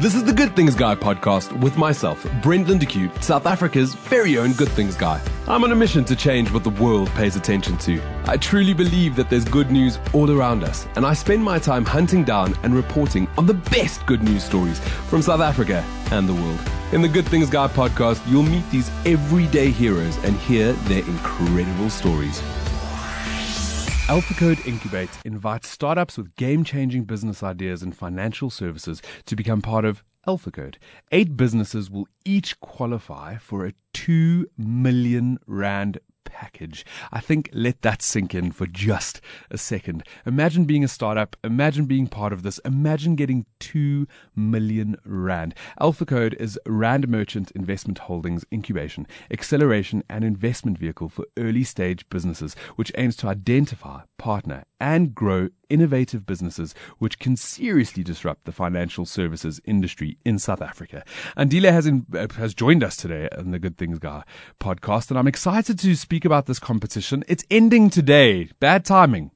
This is the Good Things Guy podcast with myself, Brent Lindeque, South Africa's very own Good Things Guy. I'm on a mission to change what the world pays attention to. I truly believe that there's good news all around us, and I spend my time hunting down and reporting on the best good news stories from South Africa and the world. In the Good Things Guy podcast, you'll meet these everyday heroes and hear their incredible stories. AlphaCode Incubate invites startups with game-changing business ideas and financial services to become part of AlphaCode. 8 businesses will each qualify for a 2 million rand package. I think let that sink in for just a second. Imagine being a startup. Imagine being part of this. Imagine getting 2 million rand. AlphaCode is Rand Merchant Investment Holdings incubation, acceleration and investment vehicle for early stage businesses, which aims to identify, partner and grow innovative businesses which can seriously disrupt the financial services industry in South Africa. Andile has joined us today on the Good Things Guy podcast, and I'm excited to speak about this competition. It's ending today. Bad timing.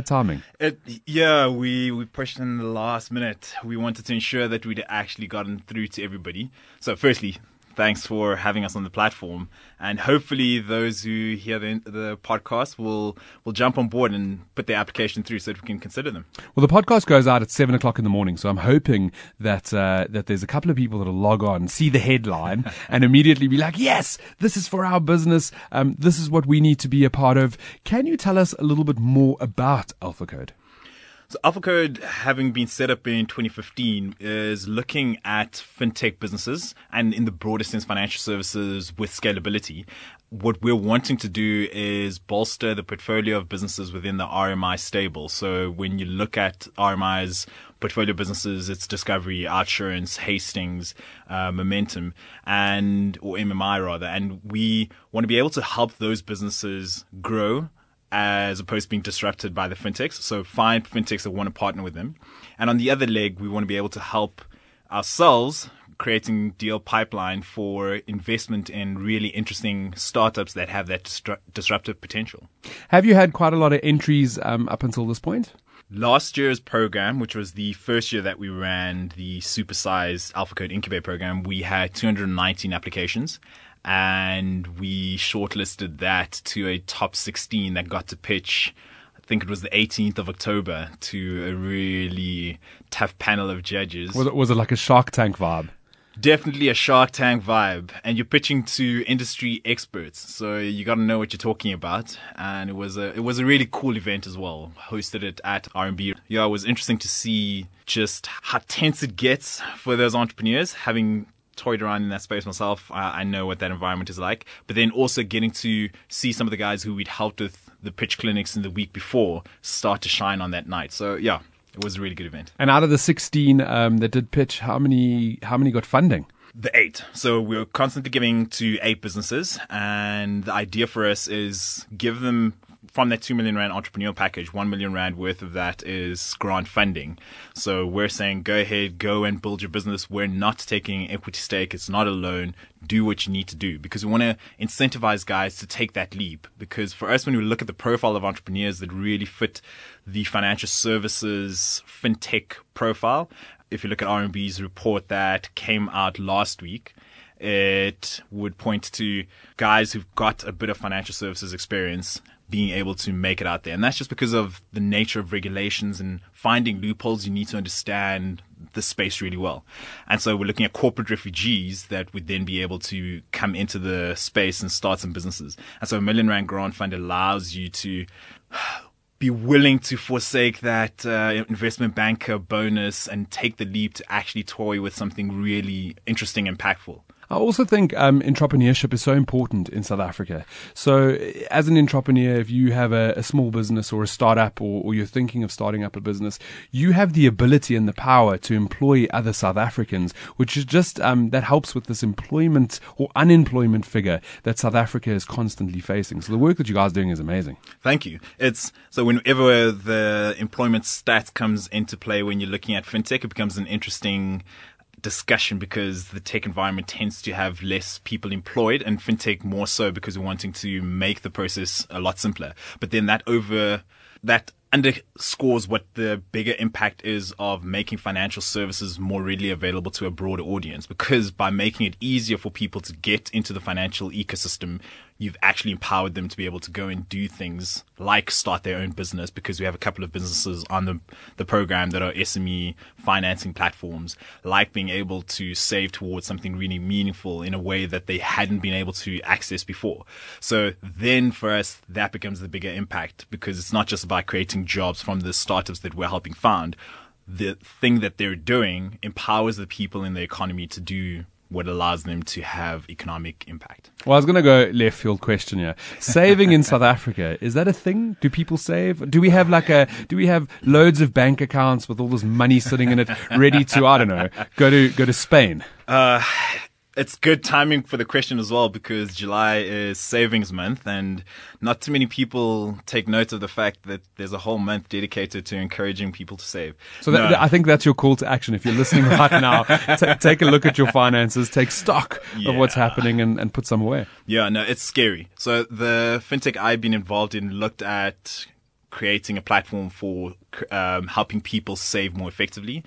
We pushed in the last minute. We wanted to ensure that we'd actually gotten through to everybody. So firstly, thanks for having us on the platform, and hopefully those who hear the podcast will jump on board and put their application through so that we can consider them. Well, the podcast goes out at 7 o'clock in the morning, so I'm hoping that there's a couple of people that'll log on, see the headline, and immediately be like, yes, this is for our business. This is what we need to be a part of. Can you tell us a little bit more about AlphaCode? So AlphaCode, having been set up in 2015, is looking at fintech businesses and in the broader sense financial services with scalability. What we're wanting to do is bolster the portfolio of businesses within the RMI stable. So when you look at RMI's portfolio businesses, it's Discovery, Outsurance, Hastings, Momentum, or MMI rather. And we want to be able to help those businesses grow as opposed to being disrupted by the fintechs. So find fintechs that want to partner with them. And on the other leg, we want to be able to help ourselves creating deal pipeline for investment in really interesting startups that have that disruptive potential. Have you had quite a lot of entries up until this point? Last year's program, which was the first year that we ran the supersized AlphaCode Incubate program, we had 219 applications. And we shortlisted that to a top 16 that got to pitch, I think it was the 18th of October, to a really tough panel of judges. Was it like a Shark Tank vibe? Definitely a Shark Tank vibe. And you're pitching to industry experts, so you got to know what you're talking about. And it was a really cool event as well. Hosted it at RMB. Yeah, it was interesting to see just how tense it gets for those entrepreneurs, having toyed around in that space myself. I know what that environment is like, but then also getting to see some of the guys who we'd helped with the pitch clinics in the week before start to shine on that night. So yeah, it was a really good event. And out of the 16 that did pitch, how many got funding? The 8. So we're constantly giving to 8 businesses, and the idea for us is give them from that 2 million rand entrepreneurial package, 1 million rand worth of that is grant funding. So we're saying, go ahead, go and build your business. We're not taking equity stake. It's not a loan. Do what you need to do, because we want to incentivize guys to take that leap. Because for us, when we look at the profile of entrepreneurs that really fit the financial services fintech profile, if you look at RMB's report that came out last week, it would point to guys who've got a bit of financial services experience being able to make it out there. And that's just because of the nature of regulations and finding loopholes. You need to understand the space really well. And so we're looking at corporate refugees that would then be able to come into the space and start some businesses. And so a 1 million rand grant fund allows you to be willing to forsake that investment banker bonus and take the leap to actually toy with something really interesting and impactful. I also think entrepreneurship is so important in South Africa. So as an entrepreneur, if you have a small business or a startup or you're thinking of starting up a business, you have the ability and the power to employ other South Africans, which is just that helps with this employment or unemployment figure that South Africa is constantly facing. So the work that you guys are doing is amazing. Thank you. So whenever the employment stats comes into play when you're looking at fintech, it becomes an interesting discussion because the tech environment tends to have less people employed, and fintech more so because we're wanting to make the process a lot simpler. But then that underscores what the bigger impact is of making financial services more readily available to a broader audience, because by making it easier for people to get into the financial ecosystem, you've actually empowered them to be able to go and do things like start their own business, because we have a couple of businesses on the program that are SME financing platforms, like being able to save towards something really meaningful in a way that they hadn't been able to access before. So then for us, that becomes the bigger impact, because it's not just about creating jobs from the startups that we're helping found. The thing that they're doing empowers the people in the economy to do what allows them to have economic impact. Well, I was going to go left field question here. Saving in South Africa, is that a thing? Do people save? Do we have loads of bank accounts with all this money sitting in it, ready to, I don't know, go to Spain? It's good timing for the question as well, because July is savings month, and not too many people take note of the fact that there's a whole month dedicated to encouraging people to save. So I think that's your call to action. If you're listening right now, take a look at your finances, take stock of what's happening, and put some away. Yeah, no, it's scary. So the fintech I've been involved in looked at creating a platform for helping people save more effectively,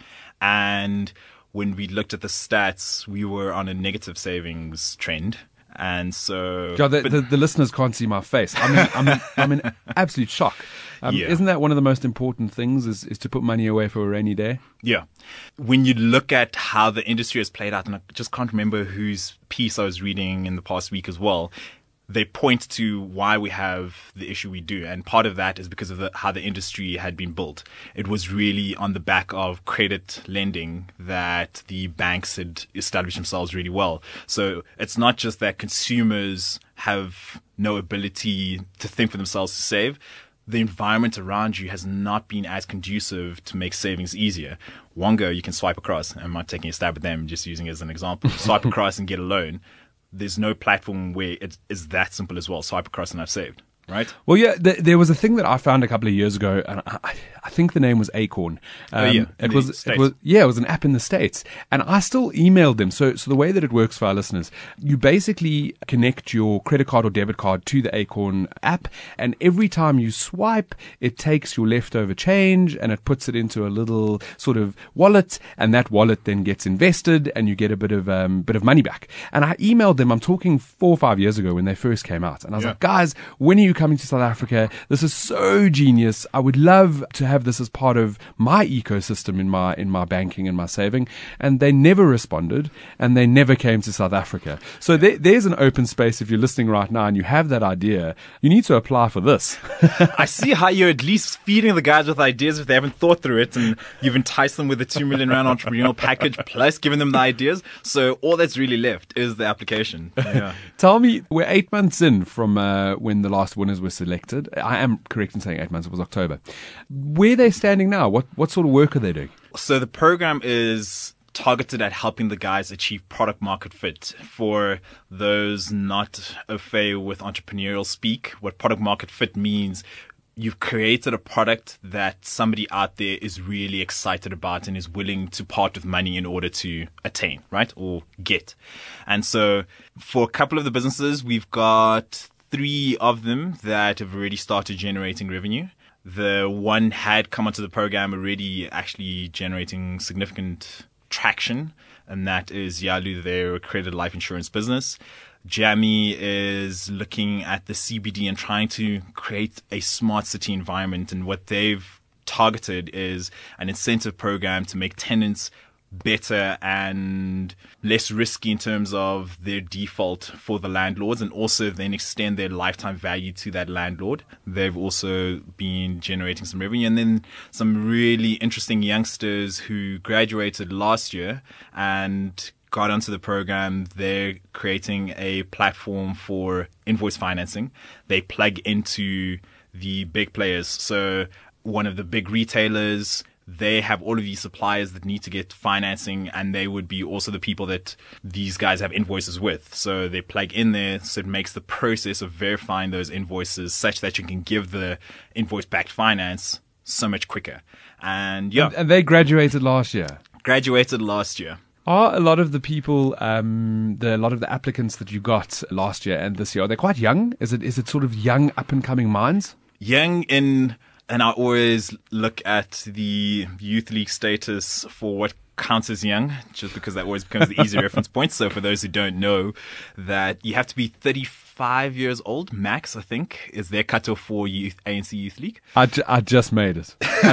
and when we looked at the stats, we were on a negative savings trend. And so the listeners can't see my face. I'm in absolute shock. Isn't that one of the most important things is to put money away for a rainy day? Yeah. When you look at how the industry has played out, and I just can't remember whose piece I was reading in the past week as well, they point to why we have the issue we do. And part of that is because of how the industry had been built. It was really on the back of credit lending that the banks had established themselves really well. So it's not just that consumers have no ability to think for themselves to save. The environment around you has not been as conducive to make savings easier. Wonga, you can swipe across. I'm not taking a stab at them, just using it as an example. Swipe across and get a loan. There's no platform where it is that simple as well. Swipe across and I've saved, right? Well, yeah, there was a thing that I found a couple of years ago, and I think the name was Acorn. It was an app in the States, and I still emailed them. So the way that it works for our listeners, you basically connect your credit card or debit card to the Acorn app, and every time you swipe, it takes your leftover change and it puts it into a little sort of wallet, and that wallet then gets invested, and you get a bit of money back. And I emailed them. I'm talking 4 or 5 years ago when they first came out, and I was like, guys, when are you coming to South Africa? This is so genius. I would love to have this as part of my ecosystem in my banking and my saving. And they never responded, and they never came to South Africa. So there's an open space. If you're listening right now and you have that idea, you need to apply for this. I see how you're at least feeding the guys with ideas if they haven't thought through it, and you've enticed them with a 2 million rand entrepreneurial package plus giving them the ideas. So all that's really left is the application. Yeah. Tell me, we're 8 months in from when the last winners were selected. I am correct in saying 8 months. It was October. Where are they standing now? What sort of work are they doing? So the program is targeted at helping the guys achieve product market fit. For those not au fait with entrepreneurial speak, what product market fit means, you've created a product that somebody out there is really excited about and is willing to part with money in order to attain, right? Or get. And so for a couple of the businesses, we've got 3 of them that have already started generating revenue. The one had come onto the program already actually generating significant traction, and that is Yalu, their accredited life insurance business. Jamie is looking at the CBD and trying to create a smart city environment, and what they've targeted is an incentive program to make tenants better and less risky in terms of their default for the landlords, and also then extend their lifetime value to that landlord. They've also been generating some revenue, and then some really interesting youngsters who graduated last year and got onto the program. They're creating a platform for invoice financing. They plug into the big players. So one of the big retailers, they have all of these suppliers that need to get financing, and they would be also the people that these guys have invoices with. So they plug in there, so it makes the process of verifying those invoices such that you can give the invoice-backed finance so much quicker. And and they graduated last year. Are a lot of the people, a lot of the applicants that you got last year and this year, are they quite young? Is it sort of young, up and coming minds? Young in And I always look at the youth league status for what counts as young, just because that always becomes the easy reference point. So for those who don't know, that you have to be 35 years old, max, I think, is their cutoff for ANC Youth League. I just made it.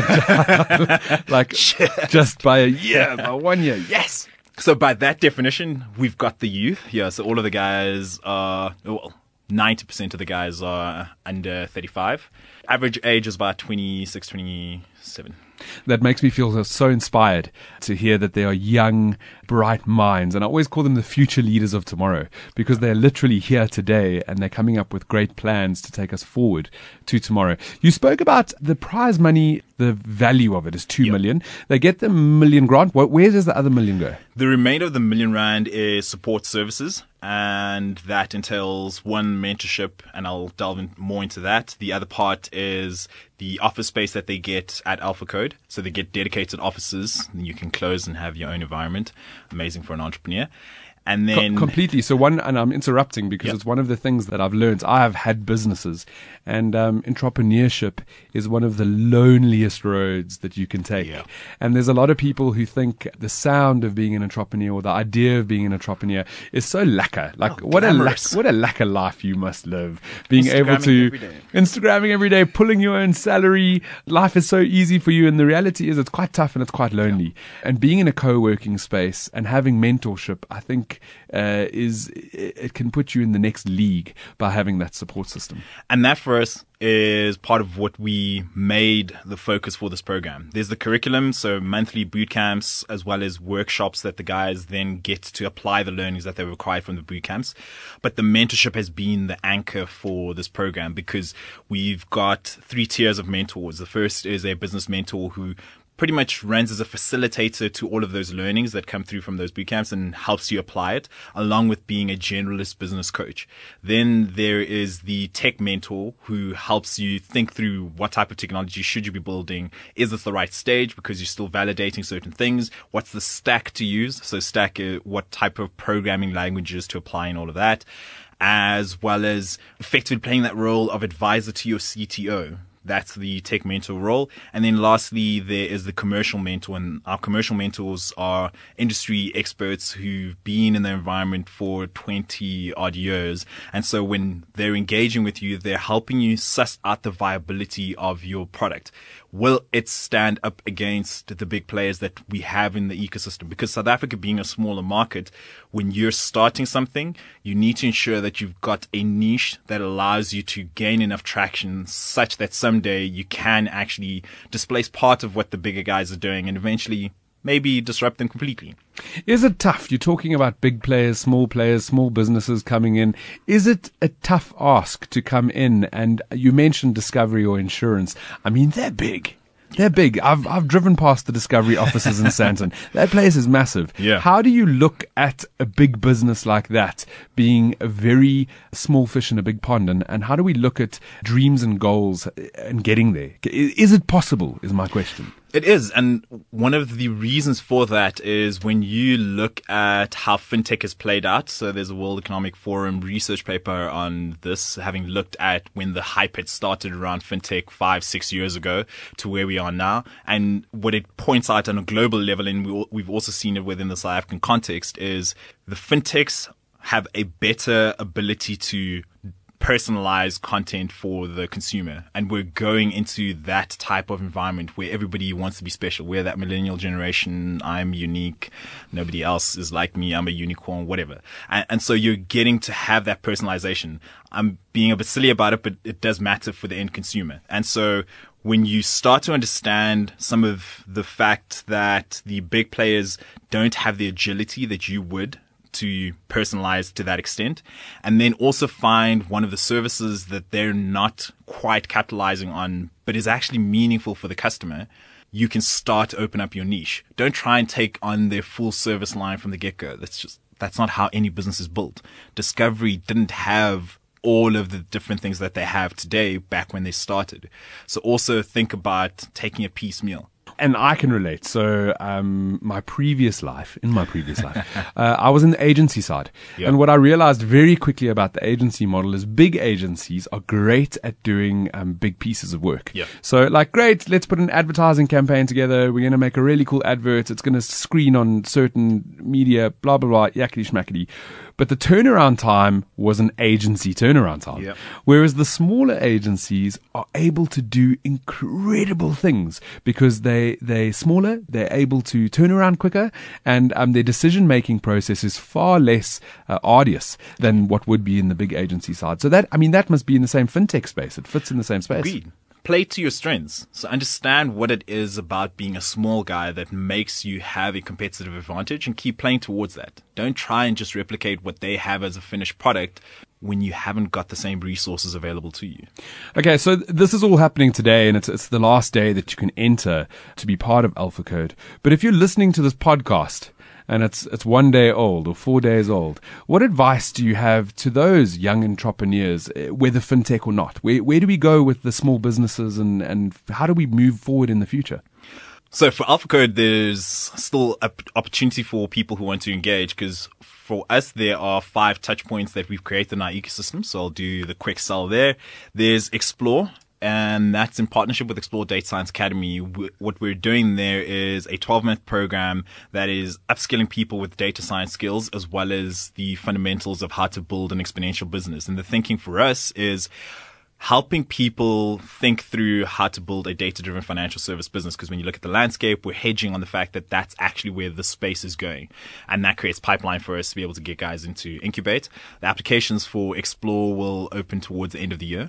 Just by a year, by 1 year. Yes! So by that definition, we've got the youth. Yeah, so all of the guys are, 90% of the guys are under 35. Average age is about 26, 27. That makes me feel so inspired to hear that they are young, bright minds. And I always call them the future leaders of tomorrow, because they're literally here today and they're coming up with great plans to take us forward to tomorrow. You spoke about the prize money. The value of it is 2 million. They get the $1 million grant. Where does the other $1 million go? The remainder of the R1 million is support services. And that entails one, mentorship, and I'll delve more into that. The other part is the office space that they get at Alpha Code. So they get dedicated offices. You can close and have your own environment. Amazing for an entrepreneur. And then completely. So and I'm interrupting because it's one of the things that I've learned. I have had businesses, and entrepreneurship is one of the loneliest roads that you can take. Yeah. And there's a lot of people who think the sound of being an entrepreneur or the idea of being an entrepreneur is so lacquer. What a lacquer life you must live. Being able to Instagramming every day, pulling your own salary. Life is so easy for you, and the reality is it's quite tough and it's quite lonely. And being in a co-working space and having mentorship, I think it can put you in the next league by having that support system. And that for us is part of what we made the focus for this program. There's the curriculum, so monthly boot camps, as well as workshops that the guys then get to apply the learnings that they've acquired from the boot camps. But the mentorship has been the anchor for this program, because we've got 3 tiers of mentors. The first is a business mentor who pretty much runs as a facilitator to all of those learnings that come through from those boot camps and helps you apply it, along with being a generalist business coach. Then there is the tech mentor who helps you think through what type of technology should you be building. Is this the right stage because you're still validating certain things? What's the stack to use? So stack, what type of programming languages to apply and all of that, as well as effectively playing that role of advisor to your CTO. That's the tech mentor role. And then lastly, there is the commercial mentor. And our commercial mentors are industry experts who've been in the environment for 20 odd years. And so when they're engaging with you, they're helping you suss out the viability of your product. Will it stand up against the big players that we have in the ecosystem? Because South Africa being a smaller market, when you're starting something, you need to ensure that you've got a niche that allows you to gain enough traction such that someday you can actually displace part of what the bigger guys are doing and eventually maybe disrupt them completely. Is it tough? You're talking about big players, small businesses coming in. Is it a tough ask to come in? And you mentioned Discovery or insurance. I mean, they're big. They're big. I've driven past the Discovery offices in Sandton. That place is massive. Yeah. How do you look at a big business like that being a very small fish in a big pond? And how do we look at dreams and goals and getting there? Is it possible, is my question. It is. And one of the reasons for that is when you look at how fintech has played out. So there's a World Economic Forum research paper on this, having looked at when the hype had started around fintech 5-6 years ago to where we are now. And what it points out on a global level, and we've also seen it within the South African context, is the fintechs have a better ability to personalized content for the consumer. And we're going into that type of environment where everybody wants to be special. We're that millennial generation. I'm unique. Nobody else is like me. I'm a unicorn, whatever. And so you're getting to have that personalization. I'm being a bit silly about it, but it does matter for the end consumer. And so when you start to understand some of the fact that the big players don't have the agility that you would to personalize to that extent, and then also find one of the services that they're not quite capitalizing on, but is actually meaningful for the customer, you can start to open up your niche. Don't try and take on their full service line from the get-go. That's not how any business is built. Discovery didn't have all of the different things that they have today back when they started. So also think about taking a piecemeal. And I can relate. So, in my previous life, I was in the agency side. Yeah. And what I realized very quickly about the agency model is big agencies are great at doing big pieces of work. Yeah. So, like, great, let's put an advertising campaign together. We're going to make a really cool advert. It's going to screen on certain media, blah, blah, blah, yakety schmackety. But the turnaround time was an agency turnaround time. Yep. Whereas the smaller agencies are able to do incredible things because they're smaller, they're able to turn around quicker, and their decision-making process is far less arduous than what would be in the big agency side. So that must be in the same fintech space. It fits in the same space. Agreed. Play to your strengths. So understand what it is about being a small guy that makes you have a competitive advantage and keep playing towards that. Don't try and just replicate what they have as a finished product when you haven't got the same resources available to you. Okay, so this is all happening today, and it's the last day that you can enter to be part of Alpha Code. But if you're listening to this podcast and it's 1 day old or 4 days old, what advice do you have to those young entrepreneurs, whether fintech or not? Where do we go with the small businesses, and how do we move forward in the future? So for Alpha Code, there's still an opportunity for people who want to engage, because for us, there are 5 touch points that we've created in our ecosystem. So I'll do the quick sell there. There's Explore, and that's in partnership with Explore Data Science Academy. What we're doing there is a 12-month program that is upskilling people with data science skills, as well as the fundamentals of how to build an exponential business. And the thinking for us is helping people think through how to build a data-driven financial service business. Because when you look at the landscape, we're hedging on the fact that that's actually where the space is going. And that creates pipeline for us to be able to get guys into Incubate. The applications for Explore will open towards the end of the year.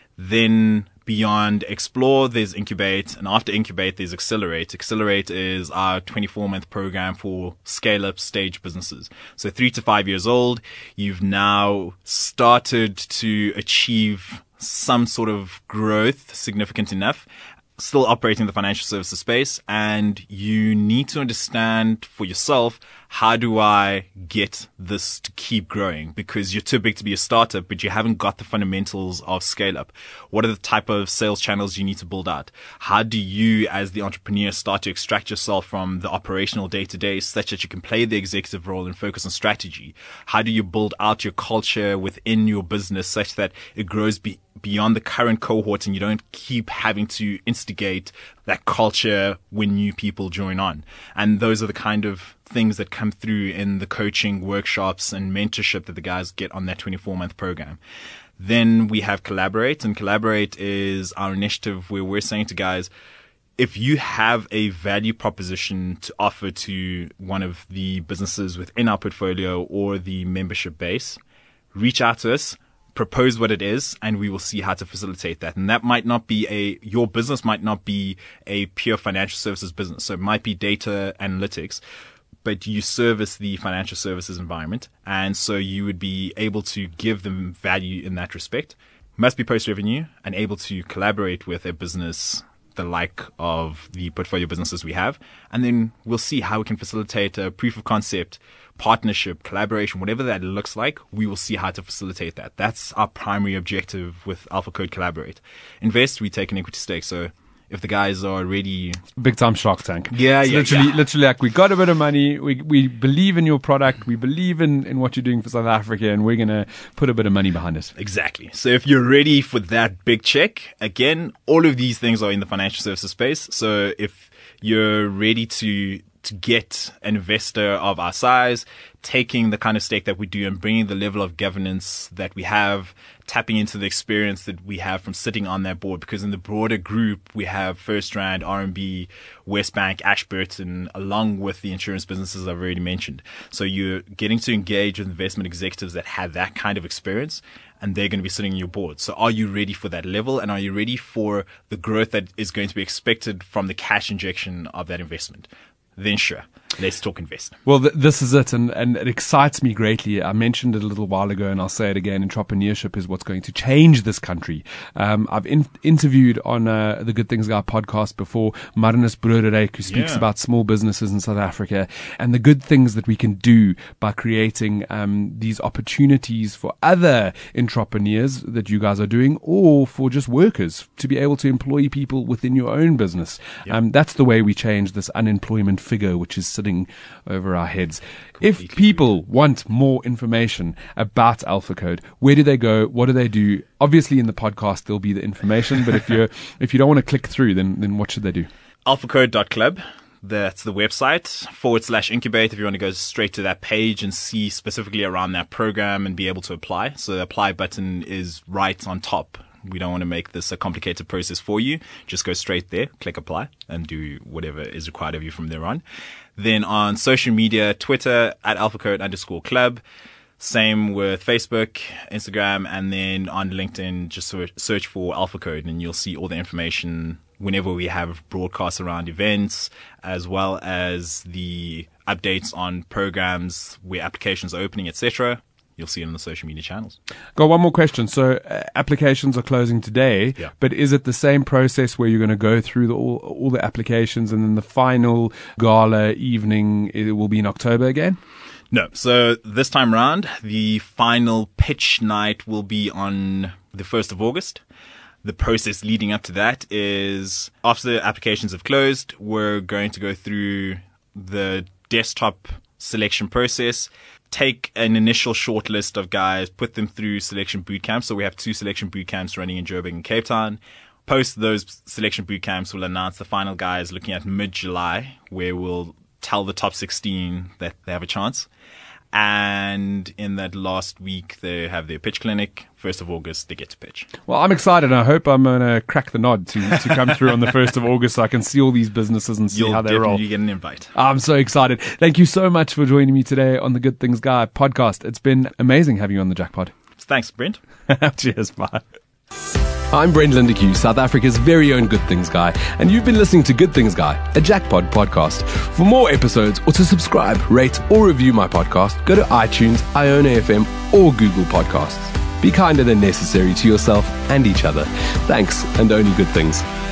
Then beyond Explore, there's Incubate. And after Incubate, there's Accelerate. Accelerate is our 24-month program for scale-up stage businesses. So 3 to 5 years old, you've now started to achieve some sort of growth significant enough, still operating in the financial services space, and you need to understand for yourself, how do I get this to keep growing? Because you're too big to be a startup, but you haven't got the fundamentals of scale up. What are the type of sales channels you need to build out? How do you, as the entrepreneur, start to extract yourself from the operational day-to-day such that you can play the executive role and focus on strategy? How do you build out your culture within your business such that it grows beyond the current cohort and you don't keep having to instigate that culture when new people join on? And those are the kind of things that come through in the coaching workshops and mentorship that the guys get on that 24-month program. Then we have Collaborate, and Collaborate is our initiative where we're saying to guys, if you have a value proposition to offer to one of the businesses within our portfolio or the membership base, reach out to us, propose what it is, and we will see how to facilitate that. And that might not be your business might not be a pure financial services business. So it might be data analytics, but you service the financial services environment. And so you would be able to give them value in that respect. Must be post-revenue and able to collaborate with a business the like of the portfolio businesses we have. And then we'll see how we can facilitate a proof of concept, partnership, collaboration, whatever that looks like. We will see how to facilitate that. That's our primary objective with Alpha Code Collaborate. Invest, we take an equity stake. So if the guys are ready, big time Shark Tank. Yeah, it's literally like, we got a bit of money, we believe in your product, we believe in what you're doing for South Africa, and we're gonna put a bit of money behind it. Exactly. So if you're ready for that big check, again, all of these things are in the financial services space. So if you're ready to get an investor of our size, taking the kind of stake that we do and bringing the level of governance that we have, tapping into the experience that we have from sitting on that board, because in the broader group, we have FirstRand, RMB, Westbank, Ashburton, along with the insurance businesses I've already mentioned. So you're getting to engage with investment executives that have that kind of experience, and they're going to be sitting on your board. So are you ready for that level? And are you ready for the growth that is going to be expected from the cash injection of that investment? then sure, let's talk invest. Well, this is it, and it excites me greatly. I mentioned it a little while ago, and I'll say it again. Entrepreneurship is what's going to change this country. I've interviewed on the Good Things Guy podcast before Marnus Broederijk, who speaks about small businesses in South Africa and the good things that we can do by creating these opportunities for other entrepreneurs that you guys are doing, or for just workers to be able to employ people within your own business. That's the way we change this unemployment figure, which is sitting over our heads. If people want more information about Alpha Code, where do they go? What do they do? Obviously, in the podcast, there'll be the information. But if you don't want to click through, then what should they do? alphacode.club. That's the website /incubate if you want to go straight to that page and see specifically around that program and be able to apply. So the apply button is right on top. We don't want to make this a complicated process for you. Just go straight there, click apply, and do whatever is required of you from there on. Then on social media, Twitter @alphacode_club. Same with Facebook, Instagram, and then on LinkedIn, just search for Alpha Code and you'll see all the information whenever we have broadcasts around events, as well as the updates on programs where applications are opening, etc. You'll see it on the social media channels. Got one more question. So applications are closing today, but is it the same process where you're going to go through all the applications and then the final gala evening, it will be in October again? No. So this time round, the final pitch night will be on the 1st of August. The process leading up to that is after the applications have closed, we're going to go through the desktop selection process, take an initial short list of guys, put them through selection boot camps. So we have 2 selection boot camps running in Joburg and Cape Town. Post those selection boot camps, we'll announce the final guys looking at mid-July, where we'll tell the top 16 that they have a chance. And in that last week, they have their pitch clinic. 1st of August, they get to pitch. Well, I'm excited. I hope I'm going to crack the nod to come through on the 1st of August so I can see all these businesses and see how they roll. You'll definitely get an invite. I'm so excited. Thank you so much for joining me today on the Good Things Guy podcast. It's been amazing having you on the Jackpot. Thanks, Brent. Cheers. Bye. I'm Brent Lindeque, South Africa's very own Good Things Guy, and you've been listening to Good Things Guy, a Jackpot podcast. For more episodes or to subscribe, rate, or review my podcast, go to iTunes, Iona FM, or Google Podcasts. Be kinder than necessary to yourself and each other. Thanks, and only good things.